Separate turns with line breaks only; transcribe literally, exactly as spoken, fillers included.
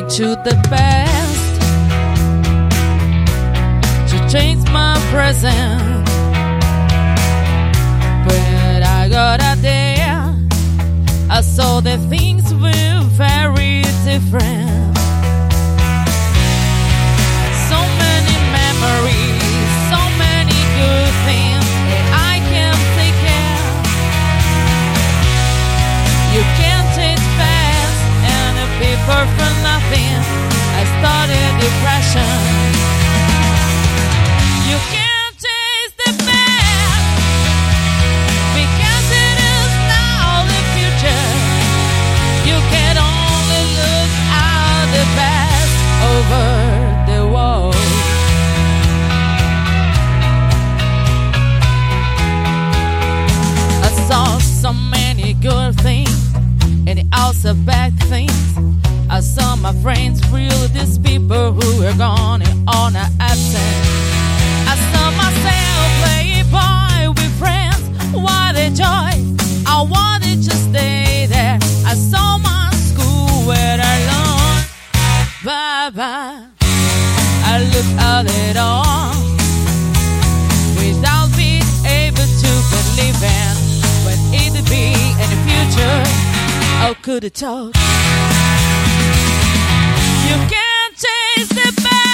to the past to change my present, but I got out there, I saw that things were very different. So many memories, so many good things that I can take care. You can't change fast and a paper for nothing. I started depression. You can't change the past because it is now the future. You can only look out the past over the wall. I saw so many good things and also bad things. I saw my friends real, these people who were gone and on an absent. I saw myself play boy with friends. What a joy! I wanted to stay there. I saw my school where I learned. Bye bye. I looked at it all without being able to believe in what it'd be in the future. How could it talk? You can't change the past.